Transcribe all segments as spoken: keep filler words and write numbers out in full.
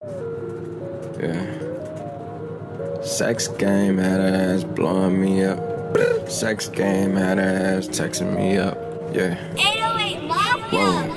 Yeah. Sex game had her ass blowing me up. Sex game had her ass texting me up. Yeah. eight oh eight Mafia.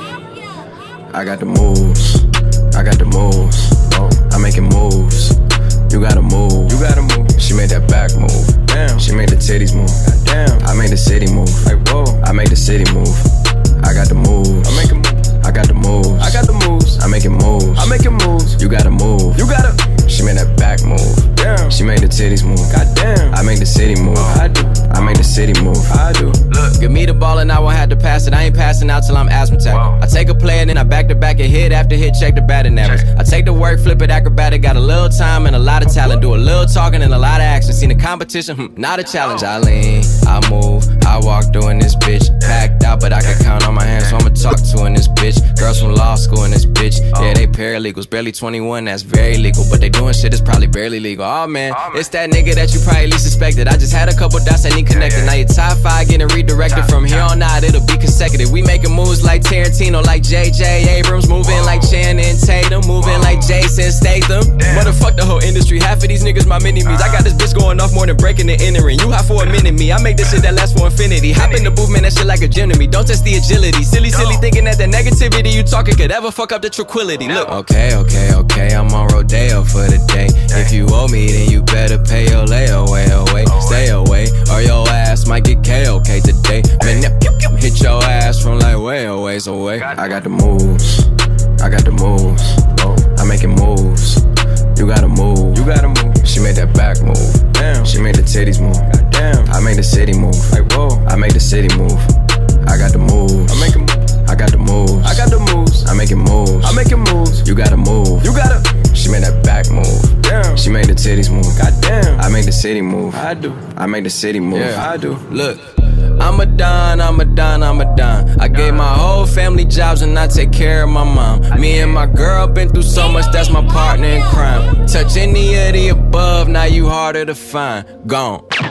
Whoa. I got the moves. I got the moves. I'm making moves. You gotta move. You gotta move. She made that back move. Damn. She made the titties move. Damn. I made the city move. Like whoa. I made the city move. I got the moves. I'm making moves. I got the moves. I got the moves. I'm making moves. I'm making moves. You gotta move. You gotta. She made that back move. Damn. She made the titties move. Goddamn. I made the city move. I do. I made the city move. I do. Look, give me the ball and I won't have to pass it. I ain't passing out till I'm asthmatic. Wow. I take a play and then I back to back and hit after hit, check the batting average. I take the work, flip it acrobatic. Got a little time and a lot of talent. Do a little talking and a lot of action. Seen the competition, hmm, not a challenge. I lean, I move, I walk through in this bitch. Packed out, but I can count on my hands, so I'ma talk to in this bitch. Girls from law school in this bitch. Yeah, they paralegals, barely twenty-one, that's very legal. But they doing shit that's probably barely legal. Oh man, it's that nigga that you probably least suspected. I just had a couple dots I need connected. Now your top five getting redirected. From here on out, it'll be consecutive. We making moves like Tarantino, like J J Abrams. Moving like Channing Tatum, moving like Jason Statham. Motherfuck the whole industry, half of these niggas my mini-me's. I got this bitch going off more than breaking and entering. You hot for a minute, me, I make this shit that lasts for infinity. Hop in the booth, man, that shit like a gym to me. Don't test the agility. Silly, silly thinking that the negativity you talking could ever fuck up the tranquility. Look, okay, okay, okay, I'm on Rodeo for the day. If you owe me, then you better pay your layaway away. Stay away, or your ass might get K O K today. Man, hit your ass from like way a ways away. I got the moves. I got the moves. I'm making moves. You gotta move. You gotta move. She made that back move. Damn. She made the titties move. Damn. I made the city move. Like whoa. I made the city move. I got the moves. I'm making moves. I got the moves. I got the moves. I'm making moves. I'm making moves. You gotta move. You gotta. She made that back move. Damn. She made the titties move. Goddamn. I made the city move. I do. I made the city move. Yeah, I do. Look, I'm a don, I'm a don, I'm a don. I gave my whole family jobs and I take care of my mom. Me and my girl been through so much, that's my partner in crime. Touch any of the above, now you harder to find. Gone.